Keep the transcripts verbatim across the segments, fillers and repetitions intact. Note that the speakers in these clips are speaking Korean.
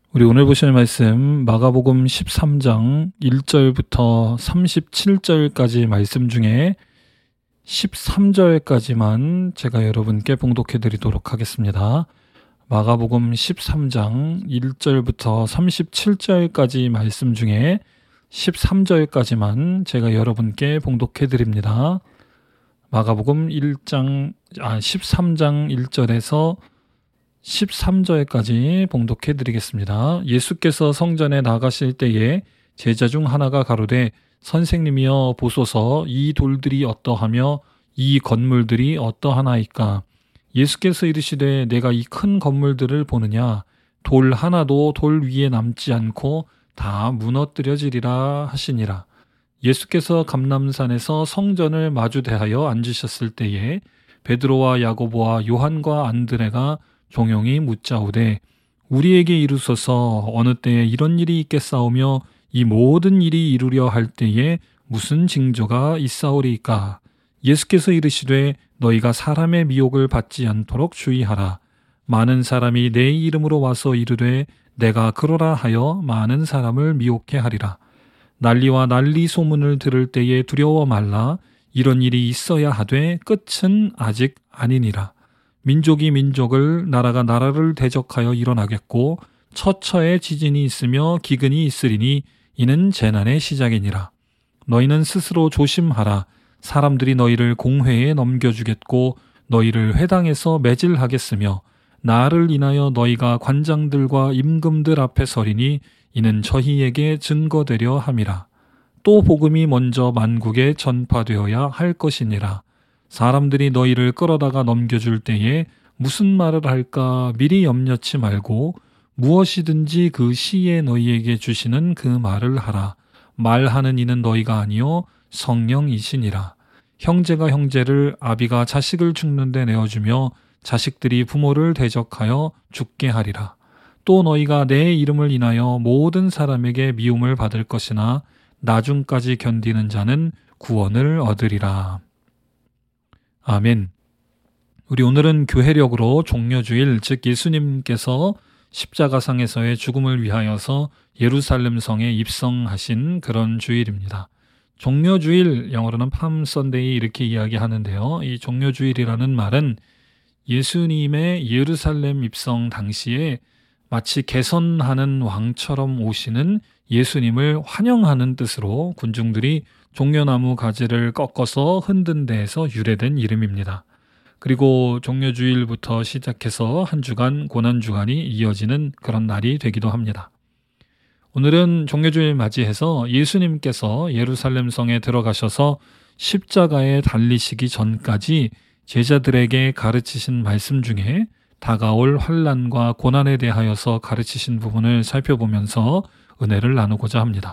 우리 오늘 보실 말씀 마가복음 십삼 장 일 절부터 삼십칠 절까지 말씀 중에 십삼 절까지만 제가 여러분께 봉독해 드리도록 하겠습니다. 마가복음 십삼 장 일 절부터 삼십칠 절까지 말씀 중에 십삼 절까지만 제가 여러분께 봉독해 드립니다. 마가복음 일 장, 아, 십삼 장 일 절에서 십삼 절까지 봉독해 드리겠습니다. 예수께서 성전에 나가실 때에 제자 중 하나가 가로되 선생님이여 보소서 이 돌들이 어떠하며 이 건물들이 어떠하나이까. 예수께서 이르시되 내가 이 큰 건물들을 보느냐. 돌 하나도 돌 위에 남지 않고 다 무너뜨려지리라 하시니라. 예수께서 감람산에서 성전을 마주 대하여 앉으셨을 때에 베드로와 야고보와 요한과 안드레가 종용이 묻자오되 우리에게 이르소서 어느 때에 이런 일이 있겠사오며 이 모든 일이 이루려 할 때에 무슨 징조가 있사오리이까. 예수께서 이르시되 너희가 사람의 미혹을 받지 않도록 주의하라. 많은 사람이 내 이름으로 와서 이르되 내가 그러라 하여 많은 사람을 미혹해 하리라. 난리와 난리 소문을 들을 때에 두려워 말라. 이런 일이 있어야 하되 끝은 아직 아니니라. 민족이 민족을, 나라가 나라를 대적하여 일어나겠고 처처에 지진이 있으며 기근이 있으리니 이는 재난의 시작이니라. 너희는 스스로 조심하라. 사람들이 너희를 공회에 넘겨주겠고 너희를 회당에서 매질하겠으며 나를 인하여 너희가 관장들과 임금들 앞에 서리니 이는 저희에게 증거되려 함이라. 또 복음이 먼저 만국에 전파되어야 할 것이니라. 사람들이 너희를 끌어다가 넘겨줄 때에 무슨 말을 할까 미리 염려치 말고 무엇이든지 그 시에 너희에게 주시는 그 말을 하라. 말하는 이는 너희가 아니요 성령이시니라. 형제가 형제를, 아비가 자식을 죽는 데 내어주며 자식들이 부모를 대적하여 죽게 하리라. 또 너희가 내 이름을 인하여 모든 사람에게 미움을 받을 것이나 나중까지 견디는 자는 구원을 얻으리라. 아멘. 우리 오늘은 교회력으로 종려주일, 즉 예수님께서 십자가상에서의 죽음을 위하여서 예루살렘 성에 입성하신 그런 주일입니다. 종려주일, 영어로는 팜 선데이 이렇게 이야기하는데요. 이 종려주일이라는 말은 예수님의 예루살렘 입성 당시에 마치 개선하는 왕처럼 오시는 예수님을 환영하는 뜻으로 군중들이 종려나무 가지를 꺾어서 흔든 데에서 유래된 이름입니다. 그리고 종려주일부터 시작해서 한 주간 고난주간이 이어지는 그런 날이 되기도 합니다. 오늘은 종려주일 맞이해서 예수님께서 예루살렘 성에 들어가셔서 십자가에 달리시기 전까지 제자들에게 가르치신 말씀 중에 다가올 환난과 고난에 대하여서 가르치신 부분을 살펴보면서 은혜를 나누고자 합니다.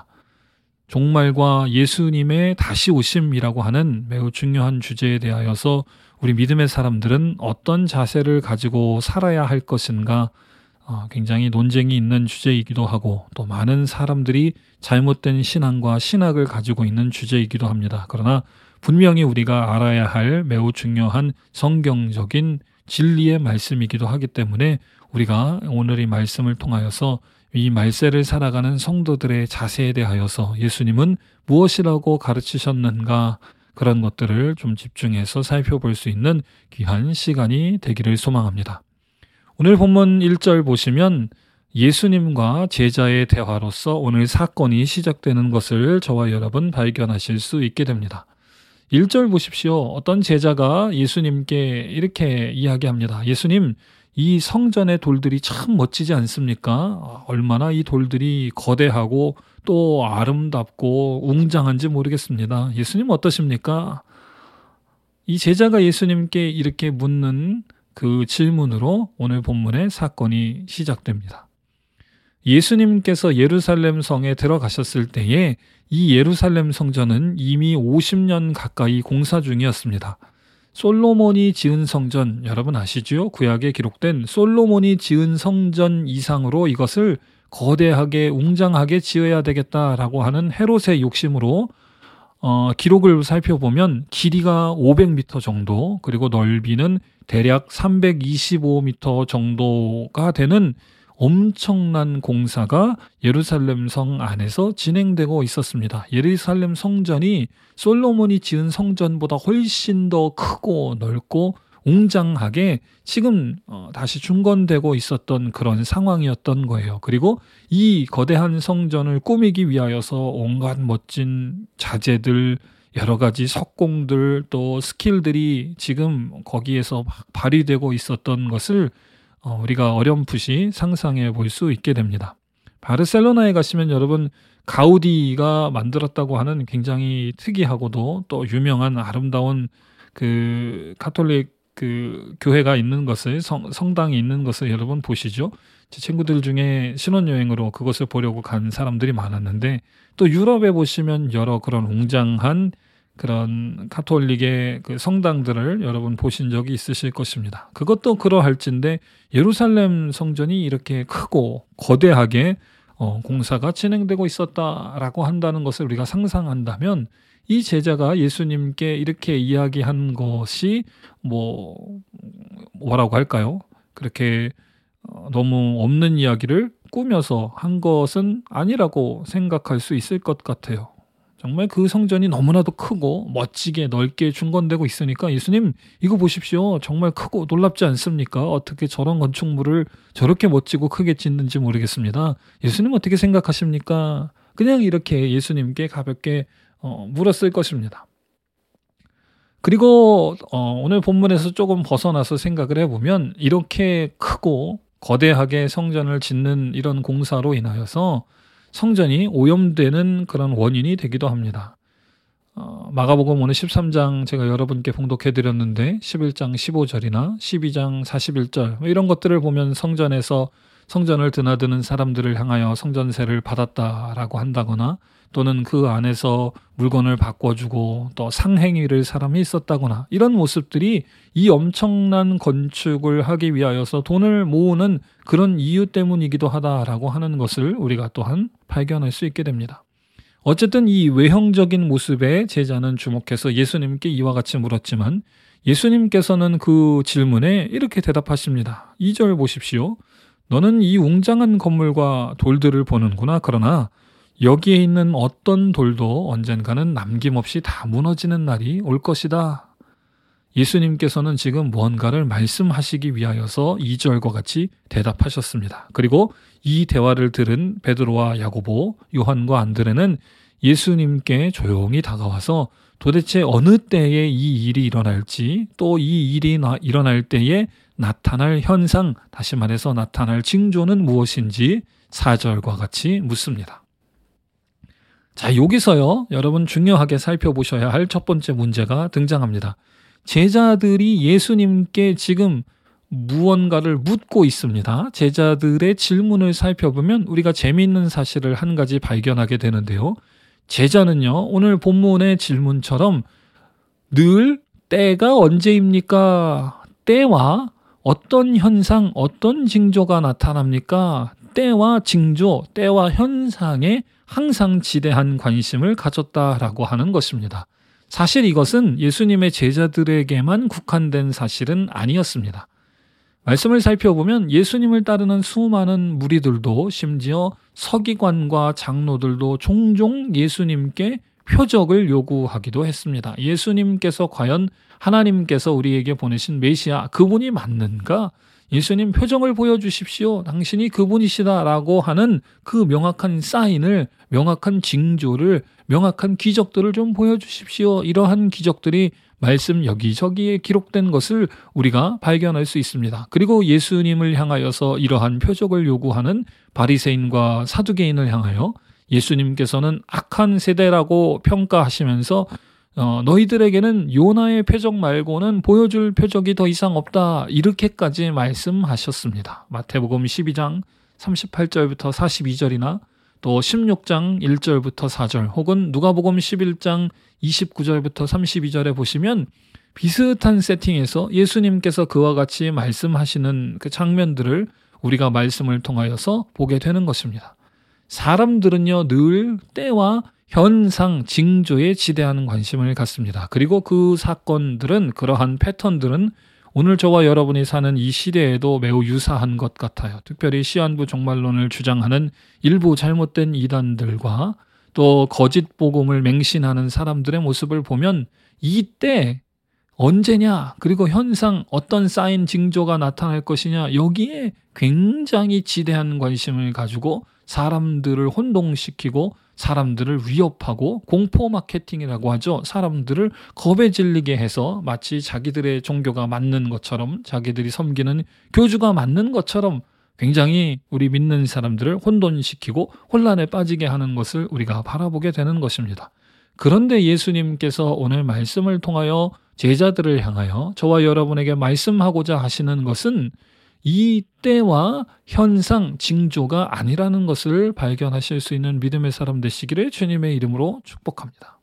종말과 예수님의 다시 오심이라고 하는 매우 중요한 주제에 대하여서 우리 믿음의 사람들은 어떤 자세를 가지고 살아야 할 것인가 굉장히 논쟁이 있는 주제이기도 하고 또 많은 사람들이 잘못된 신앙과 신학을 가지고 있는 주제이기도 합니다. 그러나 분명히 우리가 알아야 할 매우 중요한 성경적인 진리의 말씀이기도 하기 때문에 우리가 오늘 이 말씀을 통하여서 이 말세를 살아가는 성도들의 자세에 대하여서 예수님은 무엇이라고 가르치셨는가 그런 것들을 좀 집중해서 살펴볼 수 있는 귀한 시간이 되기를 소망합니다. 오늘 본문 일 절 보시면 예수님과 제자의 대화로서 오늘 사건이 시작되는 것을 저와 여러분 발견하실 수 있게 됩니다. 일 절 보십시오. 어떤 제자가 예수님께 이렇게 이야기합니다. 예수님, 이 성전의 돌들이 참 멋지지 않습니까? 얼마나 이 돌들이 거대하고 또 아름답고 웅장한지 모르겠습니다. 예수님 어떠십니까? 이 제자가 예수님께 이렇게 묻는 그 질문으로 오늘 본문의 사건이 시작됩니다. 예수님께서 예루살렘 성에 들어가셨을 때에 이 예루살렘 성전은 이미 오십 년 가까이 공사 중이었습니다. 솔로몬이 지은 성전, 여러분 아시죠? 구약에 기록된 솔로몬이 지은 성전 이상으로 이것을 거대하게 웅장하게 지어야 되겠다라고 하는 헤롯의 욕심으로 어, 기록을 살펴보면 길이가 오백 미터 정도, 그리고 넓이는 대략 삼백이십오 미터 정도가 되는 엄청난 공사가 예루살렘 성 안에서 진행되고 있었습니다. 예루살렘 성전이 솔로몬이 지은 성전보다 훨씬 더 크고 넓고 웅장하게 지금 다시 중건되고 있었던 그런 상황이었던 거예요. 그리고 이 거대한 성전을 꾸미기 위하여서 온갖 멋진 자재들, 여러 가지 석공들, 또 스킬들이 지금 거기에서 막 발휘되고 있었던 것을 우리가 어렴풋이 상상해 볼 수 있게 됩니다. 바르셀로나에 가시면 여러분 가우디가 만들었다고 하는 굉장히 특이하고도 또 유명한 아름다운 그 가톨릭 그 교회가 있는 것을 성, 성당이 있는 것을 여러분 보시죠. 제 친구들 중에 신혼여행으로 그것을 보려고 간 사람들이 많았는데 또 유럽에 보시면 여러 그런 웅장한 그런 가톨릭의 그 성당들을 여러분 보신 적이 있으실 것입니다. 그것도 그러할진데 예루살렘 성전이 이렇게 크고 거대하게 어, 공사가 진행되고 있었다라고 한다는 것을 우리가 상상한다면 이 제자가 예수님께 이렇게 이야기한 것이 뭐 뭐라고 할까요? 그렇게 어, 너무 없는 이야기를 꾸며서 한 것은 아니라고 생각할 수 있을 것 같아요. 정말 그 성전이 너무나도 크고 멋지게 넓게 중건되고 있으니까 예수님 이거 보십시오. 정말 크고 놀랍지 않습니까? 어떻게 저런 건축물을 저렇게 멋지고 크게 짓는지 모르겠습니다. 예수님 어떻게 생각하십니까? 그냥 이렇게 예수님께 가볍게 어, 물었을 것입니다. 그리고 어, 오늘 본문에서 조금 벗어나서 생각을 해보면 이렇게 크고 거대하게 성전을 짓는 이런 공사로 인하여서 성전이 오염되는 그런 원인이 되기도 합니다. 어, 마가복음 오늘 십삼 장 제가 여러분께 봉독해 드렸는데 십일 장 십오 절이나 십이 장 사십일 절 이런 것들을 보면 성전에서 성전을 드나드는 사람들을 향하여 성전세를 받았다라고 한다거나 또는 그 안에서 물건을 바꿔주고 또 상행위를 사람이 있었다거나 이런 모습들이 이 엄청난 건축을 하기 위하여서 돈을 모으는 그런 이유 때문이기도 하다라고 하는 것을 우리가 또한 발견할 수 있게 됩니다. 어쨌든 이 외형적인 모습에 제자는 주목해서 예수님께 이와 같이 물었지만 예수님께서는 그 질문에 이렇게 대답하십니다. 이 절 보십시오. 너는 이 웅장한 건물과 돌들을 보는구나. 그러나 여기에 있는 어떤 돌도 언젠가는 남김없이 다 무너지는 날이 올 것이다. 예수님께서는 지금 무언가를 말씀하시기 위하여서 이 절과 같이 대답하셨습니다. 그리고 이 대화를 들은 베드로와 야고보, 요한과 안드레는 예수님께 조용히 다가와서 도대체 어느 때에 이 일이 일어날지 또 이 일이 나, 일어날 때에 나타날 현상, 다시 말해서 나타날 징조는 무엇인지 사 절과 같이 묻습니다. 자, 여기서요, 여러분 중요하게 살펴보셔야 할 첫 번째 문제가 등장합니다. 제자들이 예수님께 지금 무언가를 묻고 있습니다. 제자들의 질문을 살펴보면 우리가 재미있는 사실을 한 가지 발견하게 되는데요. 제자는요, 오늘 본문의 질문처럼 늘 때가 언제입니까? 때와 어떤 현상, 어떤 징조가 나타납니까? 때와 징조, 때와 현상에 항상 지대한 관심을 가졌다라고 하는 것입니다. 사실 이것은 예수님의 제자들에게만 국한된 사실은 아니었습니다. 말씀을 살펴보면 예수님을 따르는 수많은 무리들도 심지어 서기관과 장로들도 종종 예수님께 표적을 요구하기도 했습니다. 예수님께서 과연 하나님께서 우리에게 보내신 메시아 그분이 맞는가? 예수님 표정을 보여주십시오. 당신이 그분이시다라고 하는 그 명확한 사인을, 명확한 징조를, 명확한 기적들을 좀 보여주십시오. 이러한 기적들이 말씀 여기저기에 기록된 것을 우리가 발견할 수 있습니다. 그리고 예수님을 향하여서 이러한 표적을 요구하는 바리새인과 사두개인을 향하여 예수님께서는 악한 세대라고 평가하시면서 어, 너희들에게는 요나의 표적 말고는 보여줄 표적이 더 이상 없다. 이렇게까지 말씀하셨습니다. 마태복음 십이 장 삼십팔 절부터 사십이 절이나 또 십육 장 일 절부터 사 절 혹은 누가복음 십일 장 이십구 절부터 삼십이 절에 보시면 비슷한 세팅에서 예수님께서 그와 같이 말씀하시는 그 장면들을 우리가 말씀을 통하여서 보게 되는 것입니다. 사람들은요, 늘 때와 현상, 징조에 지대한 관심을 갖습니다. 그리고 그 사건들은, 그러한 패턴들은 오늘 저와 여러분이 사는 이 시대에도 매우 유사한 것 같아요. 특별히 시한부 종말론을 주장하는 일부 잘못된 이단들과 또 거짓 복음을 맹신하는 사람들의 모습을 보면 이때 언제냐, 그리고 현상, 어떤 사인 징조가 나타날 것이냐, 여기에 굉장히 지대한 관심을 가지고 사람들을 혼동시키고 사람들을 위협하고 공포 마케팅이라고 하죠. 사람들을 겁에 질리게 해서 마치 자기들의 종교가 맞는 것처럼, 자기들이 섬기는 교주가 맞는 것처럼 굉장히 우리 믿는 사람들을 혼돈시키고 혼란에 빠지게 하는 것을 우리가 바라보게 되는 것입니다. 그런데 예수님께서 오늘 말씀을 통하여 제자들을 향하여 저와 여러분에게 말씀하고자 하시는 것은 이 때와 현상, 징조가 아니라는 것을 발견하실 수 있는 믿음의 사람 되시기를 주님의 이름으로 축복합니다.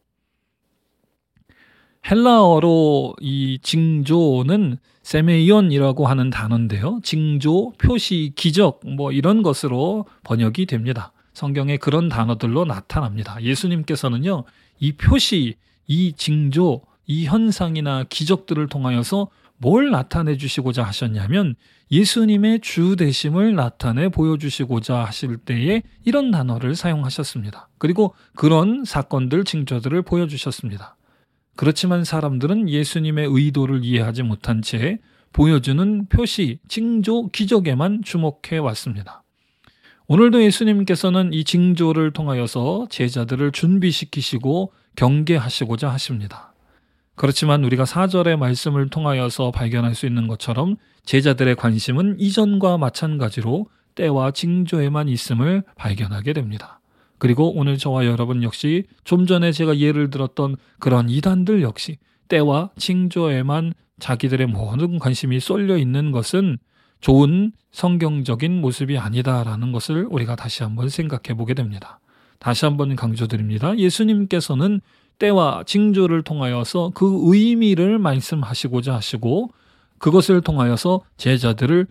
헬라어로 이 징조는 세메이온이라고 하는 단어인데요. 징조, 표시, 기적 뭐 이런 것으로 번역이 됩니다. 성경에 그런 단어들로 나타납니다. 예수님께서는요, 이 표시, 이 징조, 이 현상이나 기적들을 통하여서 뭘 나타내 주시고자 하셨냐면 예수님의 주 되심을 나타내 보여주시고자 하실 때에 이런 단어를 사용하셨습니다. 그리고 그런 사건들, 징조들을 보여주셨습니다. 그렇지만 사람들은 예수님의 의도를 이해하지 못한 채 보여주는 표시, 징조, 기적에만 주목해 왔습니다. 오늘도 예수님께서는 이 징조를 통하여서 제자들을 준비시키시고 경계하시고자 하십니다. 그렇지만 우리가 사 절의 말씀을 통하여서 발견할 수 있는 것처럼 제자들의 관심은 이전과 마찬가지로 때와 징조에만 있음을 발견하게 됩니다. 그리고 오늘 저와 여러분 역시 좀 전에 제가 예를 들었던 그런 이단들 역시 때와 징조에만 자기들의 모든 관심이 쏠려 있는 것은 좋은 성경적인 모습이 아니다라는 것을 우리가 다시 한번 생각해 보게 됩니다. 다시 한번 강조드립니다. 예수님께서는 때와 징조를 통하여서 그 의미를 말씀하시고자 하시고 그것을 통하여서 제자들을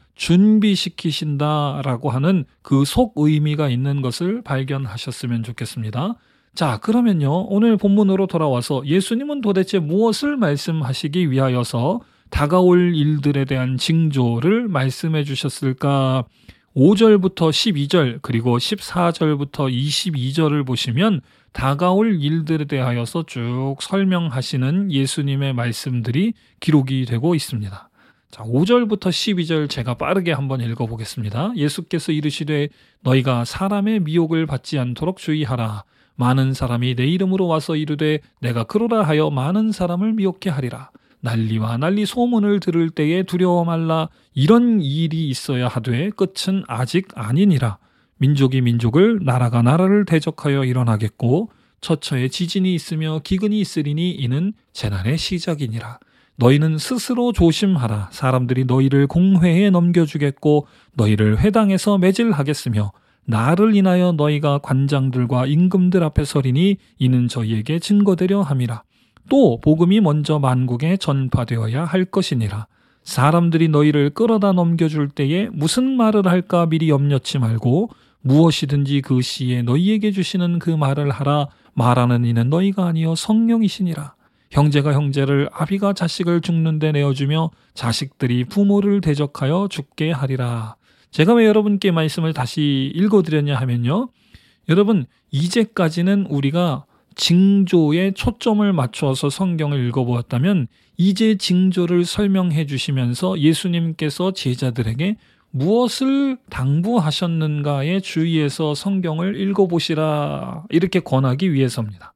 준비시키신다라고 하는 그 속 의미가 있는 것을 발견하셨으면 좋겠습니다. 자, 그러면요, 오늘 본문으로 돌아와서 예수님은 도대체 무엇을 말씀하시기 위하여서 다가올 일들에 대한 징조를 말씀해 주셨을까? 오 절부터 십이 절 그리고 십사 절부터 이십이 절을 보시면 다가올 일들에 대하여서 쭉 설명하시는 예수님의 말씀들이 기록이 되고 있습니다. 자, 오 절부터 십이 절 제가 빠르게 한번 읽어보겠습니다. 예수께서 이르시되 너희가 사람의 미혹을 받지 않도록 주의하라. 많은 사람이 내 이름으로 와서 이르되 내가 그러라 하여 많은 사람을 미혹해 하리라. 난리와 난리 소문을 들을 때에 두려워 말라. 이런 일이 있어야 하되 끝은 아직 아니니라. 민족이 민족을 나라가 나라를 대적하여 일어나겠고 처처에 지진이 있으며 기근이 있으리니 이는 재난의 시작이니라. 너희는 스스로 조심하라. 사람들이 너희를 공회에 넘겨주겠고 너희를 회당에서 매질하겠으며 나를 인하여 너희가 관장들과 임금들 앞에 서리니 이는 저희에게 증거되려 함이라. 또 복음이 먼저 만국에 전파되어야 할 것이니라. 사람들이 너희를 끌어다 넘겨줄 때에 무슨 말을 할까 미리 염려치 말고 무엇이든지 그 시에 너희에게 주시는 그 말을 하라. 말하는 이는 너희가 아니요 성령이시니라. 형제가 형제를, 아비가 자식을 죽는데 내어주며 자식들이 부모를 대적하여 죽게 하리라. 제가 왜 여러분께 말씀을 다시 읽어드렸냐 하면요, 여러분 이제까지는 우리가 징조에 초점을 맞춰서 성경을 읽어보았다면 이제 징조를 설명해 주시면서 예수님께서 제자들에게 무엇을 당부하셨는가에 주의해서 성경을 읽어보시라 이렇게 권하기 위해서입니다.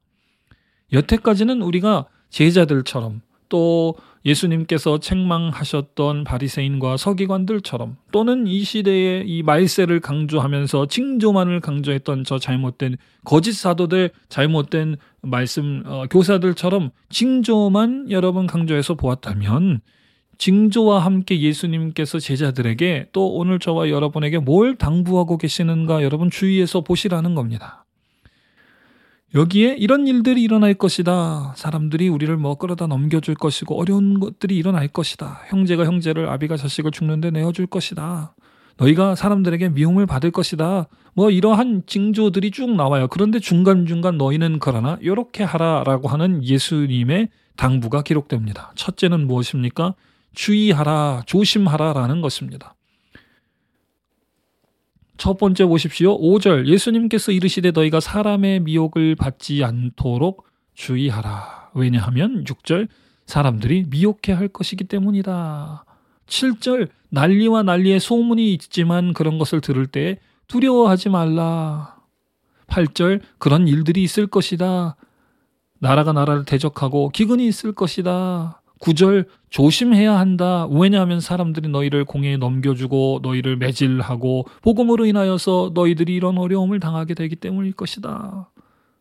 여태까지는 우리가 제자들처럼 또 예수님께서 책망하셨던 바리새인과 서기관들처럼 또는 이 시대의 이 말세를 강조하면서 징조만을 강조했던 저 잘못된 거짓 사도들, 잘못된 말씀 어, 교사들처럼 징조만 여러분 강조해서 보았다면 징조와 함께 예수님께서 제자들에게 또 오늘 저와 여러분에게 뭘 당부하고 계시는가 여러분 주의해서 보시라는 겁니다. 여기에 이런 일들이 일어날 것이다. 사람들이 우리를 뭐 끌어다 넘겨줄 것이고 어려운 것들이 일어날 것이다. 형제가 형제를, 아비가 자식을 죽는데 내어줄 것이다. 너희가 사람들에게 미움을 받을 것이다. 뭐 이러한 징조들이 쭉 나와요. 그런데 중간중간 너희는 그러나 이렇게 하라라고 하는 예수님의 당부가 기록됩니다. 첫째는 무엇입니까? 주의하라, 조심하라라는 것입니다. 첫 번째 보십시오. 오 절 예수님께서 이르시되 너희가 사람의 미혹을 받지 않도록 주의하라. 왜냐하면 육 절 사람들이 미혹해 할 것이기 때문이다. 칠 절 난리와 난리의 소문이 있지만 그런 것을 들을 때 두려워하지 말라. 팔 절 그런 일들이 있을 것이다. 나라가 나라를 대적하고 기근이 있을 것이다. 구 절 조심해야 한다. 왜냐하면 사람들이 너희를 공회에 넘겨주고 너희를 매질하고 복음으로 인하여서 너희들이 이런 어려움을 당하게 되기 때문일 것이다.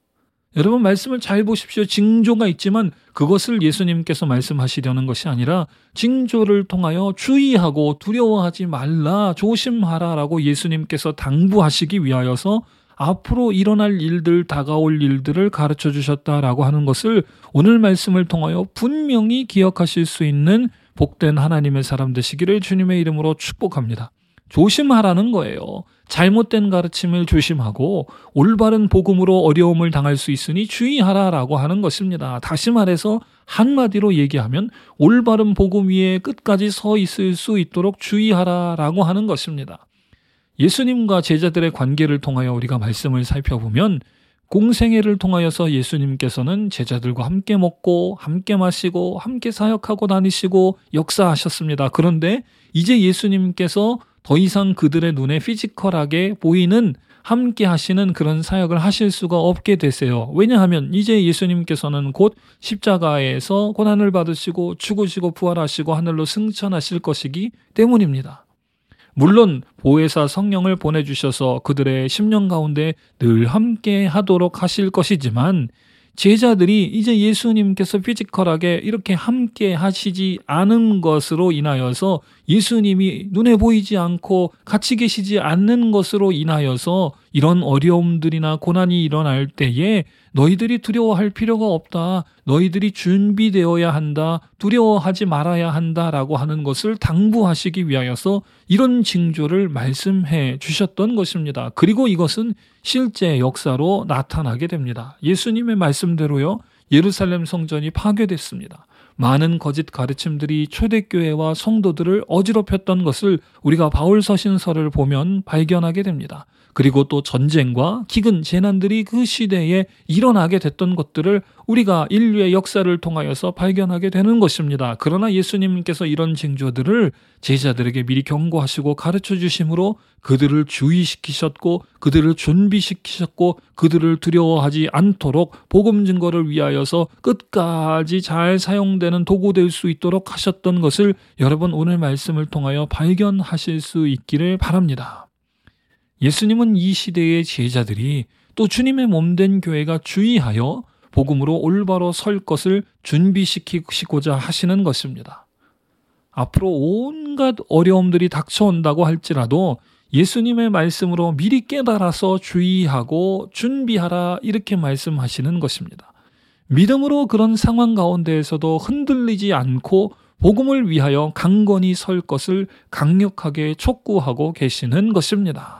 여러분 말씀을 잘 보십시오. 징조가 있지만 그것을 예수님께서 말씀하시려는 것이 아니라 징조를 통하여 주의하고 두려워하지 말라, 조심하라 라고 예수님께서 당부하시기 위하여서 앞으로 일어날 일들, 다가올 일들을 가르쳐 주셨다라고 하는 것을 오늘 말씀을 통하여 분명히 기억하실 수 있는 복된 하나님의 사람 되시기를 주님의 이름으로 축복합니다. 조심하라는 거예요. 잘못된 가르침을 조심하고 올바른 복음으로 어려움을 당할 수 있으니 주의하라라고 하는 것입니다. 다시 말해서 한마디로 얘기하면 올바른 복음 위에 끝까지 서 있을 수 있도록 주의하라라고 하는 것입니다. 예수님과 제자들의 관계를 통하여 우리가 말씀을 살펴보면 공생애를 통하여서 예수님께서는 제자들과 함께 먹고 함께 마시고 함께 사역하고 다니시고 역사하셨습니다. 그런데 이제 예수님께서 더 이상 그들의 눈에 피지컬하게 보이는 함께 하시는 그런 사역을 하실 수가 없게 되세요. 왜냐하면 이제 예수님께서는 곧 십자가에서 고난을 받으시고 죽으시고 부활하시고 하늘로 승천하실 것이기 때문입니다. 물론 보혜사 성령을 보내주셔서 그들의 심령 가운데 늘 함께 하도록 하실 것이지만 제자들이 이제 예수님께서 피지컬하게 이렇게 함께 하시지 않은 것으로 인하여서 예수님이 눈에 보이지 않고 같이 계시지 않는 것으로 인하여서 이런 어려움들이나 고난이 일어날 때에 너희들이 두려워할 필요가 없다. 너희들이 준비되어야 한다. 두려워하지 말아야 한다라고 하는 것을 당부하시기 위하여서 이런 징조를 말씀해 주셨던 것입니다. 그리고 이것은 실제 역사로 나타나게 됩니다. 예수님의 말씀대로요. 예루살렘 성전이 파괴됐습니다. 많은 거짓 가르침들이 초대교회와 성도들을 어지럽혔던 것을 우리가 바울서신서를 보면 발견하게 됩니다. 그리고 또 전쟁과 기근, 재난들이 그 시대에 일어나게 됐던 것들을 우리가 인류의 역사를 통하여서 발견하게 되는 것입니다. 그러나 예수님께서 이런 징조들을 제자들에게 미리 경고하시고 가르쳐 주심으로 그들을 주의시키셨고 그들을 준비시키셨고 그들을 두려워하지 않도록 복음 증거를 위하여서 끝까지 잘 사용되는 도구 될 수 있도록 하셨던 것을 여러분 오늘 말씀을 통하여 발견하실 수 있기를 바랍니다. 예수님은 이 시대의 제자들이 또 주님의 몸된 교회가 주의하여 복음으로 올바로 설 것을 준비시키고자 하시는 것입니다. 앞으로 온갖 어려움들이 닥쳐온다고 할지라도 예수님의 말씀으로 미리 깨달아서 주의하고 준비하라 이렇게 말씀하시는 것입니다. 믿음으로 그런 상황 가운데에서도 흔들리지 않고 복음을 위하여 강건히 설 것을 강력하게 촉구하고 계시는 것입니다.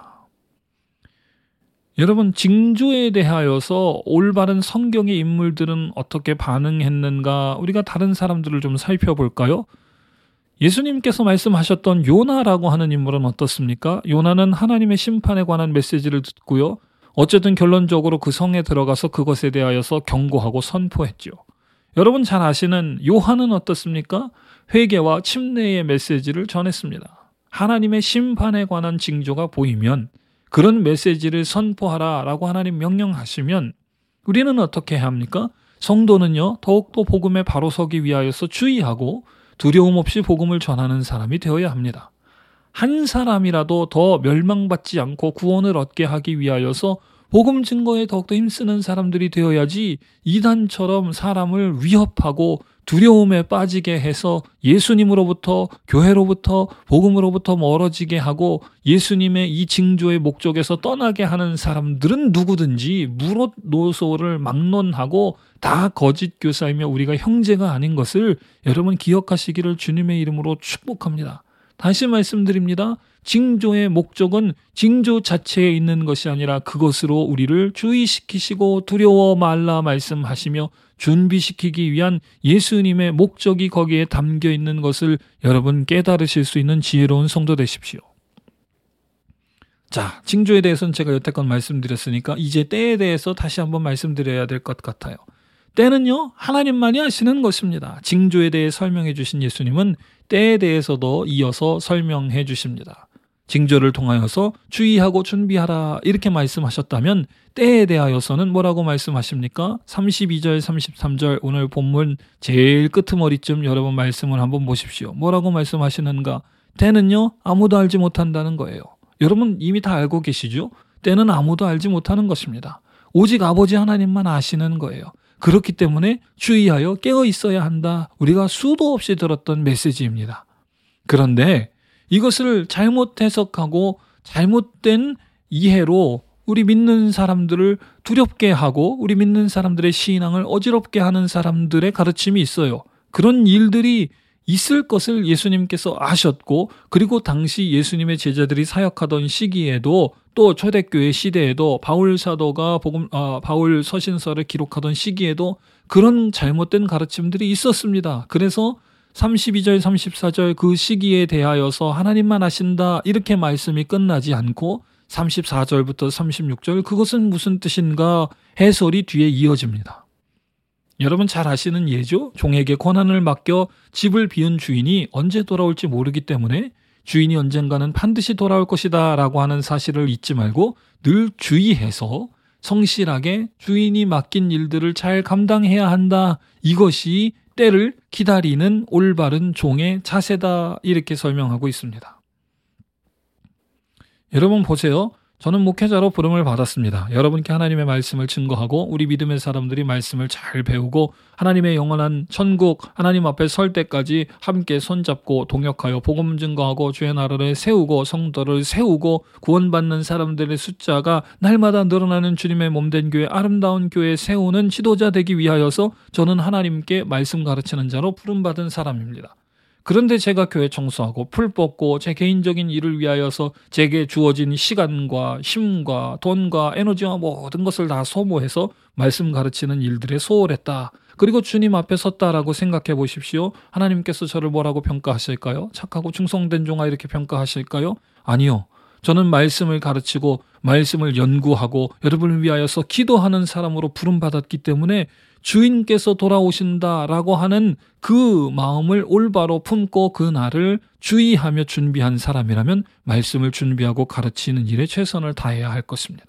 여러분 징조에 대하여서 올바른 성경의 인물들은 어떻게 반응했는가 우리가 다른 사람들을 좀 살펴볼까요? 예수님께서 말씀하셨던 요나라고 하는 인물은 어떻습니까? 요나는 하나님의 심판에 관한 메시지를 듣고요. 어쨌든 결론적으로 그 성에 들어가서 그것에 대하여서 경고하고 선포했죠. 여러분 잘 아시는 요한은 어떻습니까? 회개와 침례의 메시지를 전했습니다. 하나님의 심판에 관한 징조가 보이면 그런 메시지를 선포하라 라고 하나님 명령하시면 우리는 어떻게 해야 합니까? 성도는요 더욱더 복음에 바로 서기 위하여서 주의하고 두려움 없이 복음을 전하는 사람이 되어야 합니다. 한 사람이라도 더 멸망받지 않고 구원을 얻게 하기 위하여서 복음 증거에 더욱더 힘쓰는 사람들이 되어야지 이단처럼 사람을 위협하고 두려움에 빠지게 해서 예수님으로부터 교회로부터 복음으로부터 멀어지게 하고 예수님의 이 징조의 목적에서 떠나게 하는 사람들은 누구든지 무릇 노소를 막론하고 다 거짓 교사이며 우리가 형제가 아닌 것을 여러분 기억하시기를 주님의 이름으로 축복합니다. 다시 말씀드립니다. 징조의 목적은 징조 자체에 있는 것이 아니라 그것으로 우리를 주의시키시고 두려워 말라 말씀하시며 준비시키기 위한 예수님의 목적이 거기에 담겨 있는 것을 여러분 깨달으실 수 있는 지혜로운 성도 되십시오. 자, 징조에 대해서는 제가 여태껏 말씀드렸으니까 이제 때에 대해서 다시 한번 말씀드려야 될 것 같아요. 때는요, 하나님만이 아시는 것입니다. 징조에 대해 설명해 주신 예수님은 때에 대해서도 이어서 설명해 주십니다. 징조를 통하여서 주의하고 준비하라 이렇게 말씀하셨다면 때에 대하여서는 뭐라고 말씀하십니까? 삼십이 절, 삼십삼 절 오늘 본문 제일 끄트머리쯤 여러분 말씀을 한번 보십시오. 뭐라고 말씀하시는가? 때는요, 아무도 알지 못한다는 거예요. 여러분 이미 다 알고 계시죠? 때는 아무도 알지 못하는 것입니다. 오직 아버지 하나님만 아시는 거예요. 그렇기 때문에 주의하여 깨어 있어야 한다. 우리가 수도 없이 들었던 메시지입니다. 그런데 이것을 잘못 해석하고 잘못된 이해로 우리 믿는 사람들을 두렵게 하고 우리 믿는 사람들의 신앙을 어지럽게 하는 사람들의 가르침이 있어요. 그런 일들이 있을 것을 예수님께서 아셨고 그리고 당시 예수님의 제자들이 사역하던 시기에도 또 초대교회 시대에도 바울 사도가 복음, 아, 바울 서신서를 기록하던 시기에도 그런 잘못된 가르침들이 있었습니다. 그래서 삼십이 절, 삼십사 절 그 시기에 대하여서 하나님만 아신다 이렇게 말씀이 끝나지 않고 삼십사 절부터 삼십육 절 그것은 무슨 뜻인가 해설이 뒤에 이어집니다. 여러분 잘 아시는 예죠? 종에게 권한을 맡겨 집을 비운 주인이 언제 돌아올지 모르기 때문에 주인이 언젠가는 반드시 돌아올 것이다 라고 하는 사실을 잊지 말고 늘 주의해서 성실하게 주인이 맡긴 일들을 잘 감당해야 한다. 이것이 때를 기다리는 올바른 종의 자세다. 이렇게 설명하고 있습니다. 여러분 보세요. 저는 목회자로 부름을 받았습니다. 여러분께 하나님의 말씀을 증거하고 우리 믿음의 사람들이 말씀을 잘 배우고 하나님의 영원한 천국 하나님 앞에 설 때까지 함께 손잡고 동역하여 복음 증거하고 주의 나라를 세우고 성도를 세우고 구원받는 사람들의 숫자가 날마다 늘어나는 주님의 몸된 교회 아름다운 교회 세우는 지도자 되기 위하여서 저는 하나님께 말씀 가르치는 자로 부름받은 사람입니다. 그런데 제가 교회 청소하고 풀 뽑고 제 개인적인 일을 위하여서 제게 주어진 시간과 힘과 돈과 에너지와 모든 것을 다 소모해서 말씀 가르치는 일들에 소홀했다. 그리고 주님 앞에 섰다라고 생각해 보십시오. 하나님께서 저를 뭐라고 평가하실까요? 착하고 충성된 종아 이렇게 평가하실까요? 아니요. 저는 말씀을 가르치고 말씀을 연구하고 여러분을 위하여서 기도하는 사람으로 부름받았기 때문에 주인께서 돌아오신다라고 하는 그 마음을 올바로 품고 그 날을 주의하며 준비한 사람이라면 말씀을 준비하고 가르치는 일에 최선을 다해야 할 것입니다.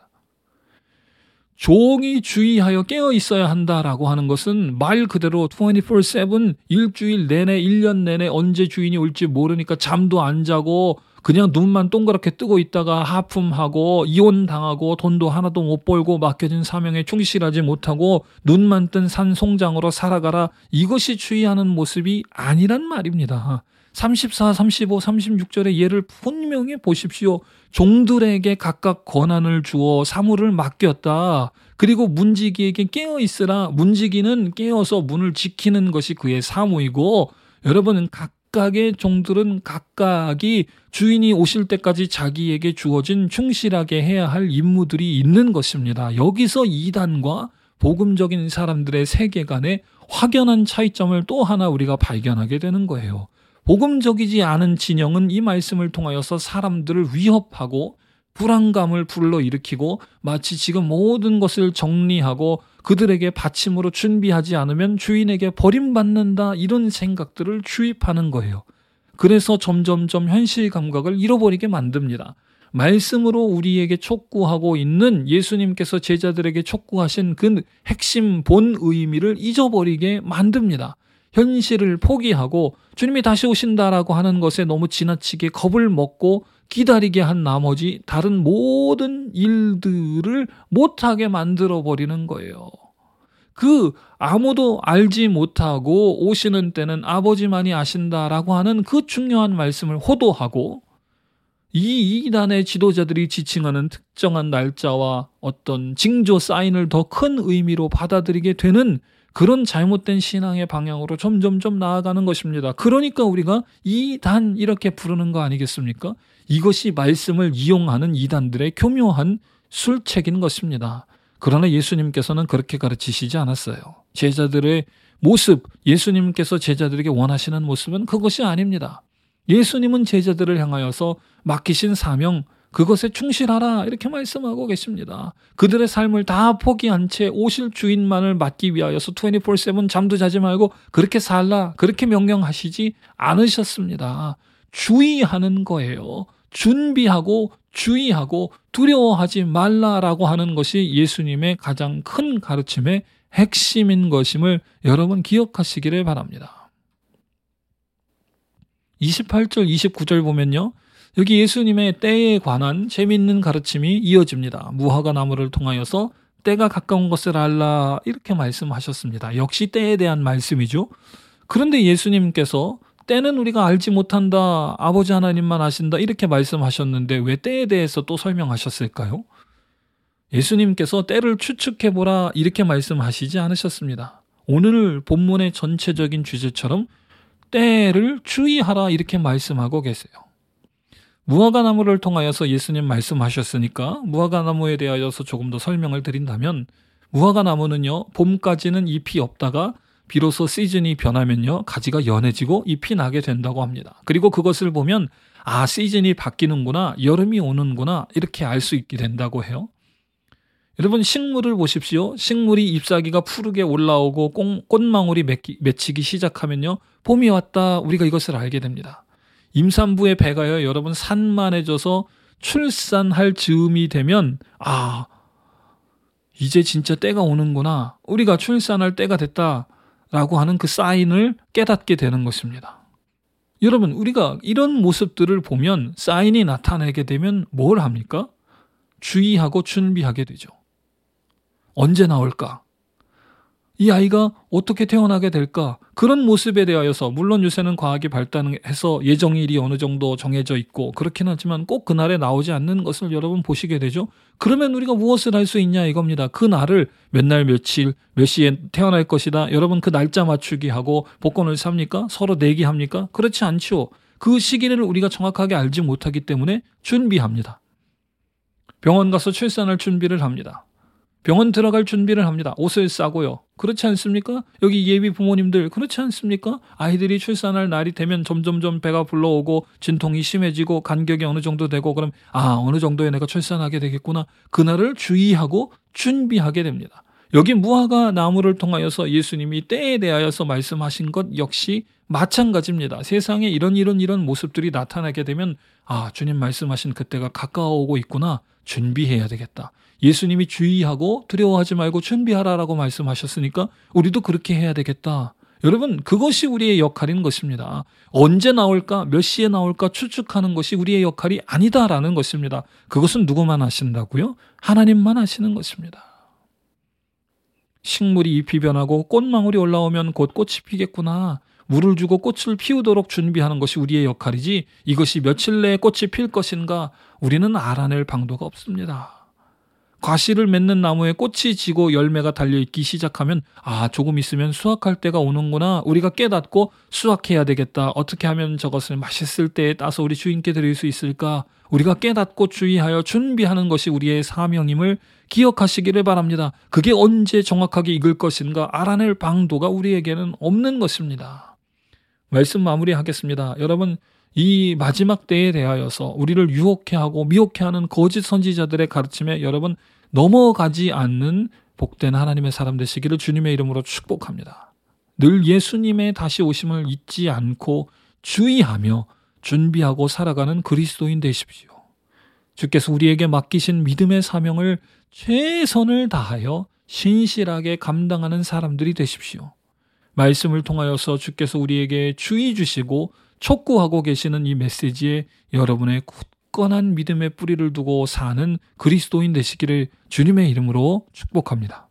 종이 주의하여 깨어 있어야 한다라고 하는 것은 말 그대로 이십사 세븐 일주일 내내 일 년 내내 언제 주인이 올지 모르니까 잠도 안 자고 그냥 눈만 동그랗게 뜨고 있다가 하품하고 이혼당하고 돈도 하나도 못 벌고 맡겨진 사명에 충실하지 못하고 눈만 뜬 산송장으로 살아가라. 이것이 주의하는 모습이 아니란 말입니다. 삼십사, 삼십오, 삼십육 절의 예를 분명히 보십시오. 종들에게 각각 권한을 주어 사물을 맡겼다. 그리고 문지기에게 깨어 있으라. 문지기는 깨어서 문을 지키는 것이 그의 사무이고 여러분은 각 각각의 종들은 각각이 주인이 오실 때까지 자기에게 주어진 충실하게 해야 할 임무들이 있는 것입니다. 여기서 이단과 복음적인 사람들의 세계관의 확연한 차이점을 또 하나 우리가 발견하게 되는 거예요. 복음적이지 않은 진영은 이 말씀을 통하여서 사람들을 위협하고 불안감을 불러일으키고 마치 지금 모든 것을 정리하고 그들에게 받침으로 준비하지 않으면 주인에게 버림받는다 이런 생각들을 주입하는 거예요. 그래서 점점점 현실 감각을 잃어버리게 만듭니다. 말씀으로 우리에게 촉구하고 있는 예수님께서 제자들에게 촉구하신 그 핵심 본 의미를 잊어버리게 만듭니다. 현실을 포기하고 주님이 다시 오신다라고 하는 것에 너무 지나치게 겁을 먹고 기다리게 한 나머지 다른 모든 일들을 못하게 만들어버리는 거예요. 그 아무도 알지 못하고 오시는 때는 아버지만이 아신다라고 하는 그 중요한 말씀을 호도하고 이 이단의 지도자들이 지칭하는 특정한 날짜와 어떤 징조 사인을 더 큰 의미로 받아들이게 되는 그런 잘못된 신앙의 방향으로 점점점 나아가는 것입니다. 그러니까 우리가 이단 이렇게 부르는 거 아니겠습니까? 이것이 말씀을 이용하는 이단들의 교묘한 술책인 것입니다. 그러나 예수님께서는 그렇게 가르치시지 않았어요. 제자들의 모습, 예수님께서 제자들에게 원하시는 모습은 그것이 아닙니다. 예수님은 제자들을 향하여서 맡기신 사명, 그것에 충실하라 이렇게 말씀하고 계십니다. 그들의 삶을 다 포기한 채 오실 주인만을 맡기 위하여서 이십사 세븐 잠도 자지 말고 그렇게 살라 그렇게 명령하시지 않으셨습니다. 주의하는 거예요. 준비하고 주의하고 두려워하지 말라라고 하는 것이 예수님의 가장 큰 가르침의 핵심인 것임을 여러분 기억하시기를 바랍니다. 이십팔 절, 이십구 절 보면요. 여기 예수님의 때에 관한 재미있는 가르침이 이어집니다. 무화과 나무를 통하여서 때가 가까운 것을 알라 이렇게 말씀하셨습니다. 역시 때에 대한 말씀이죠. 그런데 예수님께서 때는 우리가 알지 못한다. 아버지 하나님만 아신다. 이렇게 말씀하셨는데 왜 때에 대해서 또 설명하셨을까요? 예수님께서 때를 추측해보라 이렇게 말씀하시지 않으셨습니다. 오늘 본문의 전체적인 주제처럼 때를 주의하라 이렇게 말씀하고 계세요. 무화과 나무를 통하여서 예수님 말씀하셨으니까 무화과 나무에 대하여서 조금 더 설명을 드린다면 무화과 나무는요 봄까지는 잎이 없다가 비로소 시즌이 변하면요 가지가 연해지고 잎이 나게 된다고 합니다. 그리고 그것을 보면 아 시즌이 바뀌는구나 여름이 오는구나 이렇게 알 수 있게 된다고 해요. 여러분 식물을 보십시오. 식물이 잎사귀가 푸르게 올라오고 꽃, 꽃망울이 맺기, 맺히기 시작하면요 봄이 왔다 우리가 이것을 알게 됩니다. 임산부의 배가요 여러분 산만해져서 출산할 즈음이 되면 아 이제 진짜 때가 오는구나 우리가 출산할 때가 됐다라고 하는 그 사인을 깨닫게 되는 것입니다. 여러분 우리가 이런 모습들을 보면 사인이 나타나게 되면 뭘 합니까? 주의하고 준비하게 되죠. 언제 나올까? 이 아이가 어떻게 태어나게 될까? 그런 모습에 대하여서 물론 요새는 과학이 발달해서 예정일이 어느 정도 정해져 있고 그렇긴 하지만 꼭 그날에 나오지 않는 것을 여러분 보시게 되죠. 그러면 우리가 무엇을 할 수 있냐 이겁니다. 그 날을 몇 날 며칠 몇 시에 태어날 것이다. 여러분 그 날짜 맞추기 하고 복권을 삽니까? 서로 내기합니까? 그렇지 않죠. 그 시기를 우리가 정확하게 알지 못하기 때문에 준비합니다. 병원 가서 출산할 준비를 합니다. 병원 들어갈 준비를 합니다. 옷을 싸고요. 그렇지 않습니까? 여기 예비 부모님들 그렇지 않습니까? 아이들이 출산할 날이 되면 점점점 배가 불러오고 진통이 심해지고 간격이 어느 정도 되고 그럼 아 어느 정도에 내가 출산하게 되겠구나. 그날을 주의하고 준비하게 됩니다. 여기 무화과 나무를 통하여서 예수님이 때에 대하여서 말씀하신 것 역시 마찬가지입니다. 세상에 이런 이런 이런 모습들이 나타나게 되면 아 주님 말씀하신 그때가 가까워오고 있구나. 준비해야 되겠다. 예수님이 주의하고 두려워하지 말고 준비하라라고 말씀하셨으니까 우리도 그렇게 해야 되겠다. 여러분 그것이 우리의 역할인 것입니다. 언제 나올까 몇 시에 나올까 추측하는 것이 우리의 역할이 아니다라는 것입니다. 그것은 누구만 하신다고요? 하나님만 하시는 것입니다. 식물이 잎이 변하고 꽃망울이 올라오면 곧 꽃이 피겠구나. 물을 주고 꽃을 피우도록 준비하는 것이 우리의 역할이지 이것이 며칠 내에 꽃이 필 것인가 우리는 알아낼 방도가 없습니다. 과실을 맺는 나무에 꽃이 지고 열매가 달려있기 시작하면 아 조금 있으면 수확할 때가 오는구나 우리가 깨닫고 수확해야 되겠다. 어떻게 하면 저것을 맛있을 때에 따서 우리 주인께 드릴 수 있을까 우리가 깨닫고 주의하여 준비하는 것이 우리의 사명임을 기억하시기를 바랍니다. 그게 언제 정확하게 익을 것인가 알아낼 방도가 우리에게는 없는 것입니다. 말씀 마무리하겠습니다. 여러분 이 마지막 때에 대하여서 우리를 유혹해하고 미혹해하는 거짓 선지자들의 가르침에 여러분 넘어가지 않는 복된 하나님의 사람 되시기를 주님의 이름으로 축복합니다. 늘 예수님의 다시 오심을 잊지 않고 주의하며 준비하고 살아가는 그리스도인 되십시오. 주께서 우리에게 맡기신 믿음의 사명을 최선을 다하여 신실하게 감당하는 사람들이 되십시오. 말씀을 통하여서 주께서 우리에게 주의 주시고 촉구하고 계시는 이 메시지에 여러분의 굳건한 믿음의 뿌리를 두고 사는 그리스도인 되시기를 주님의 이름으로 축복합니다.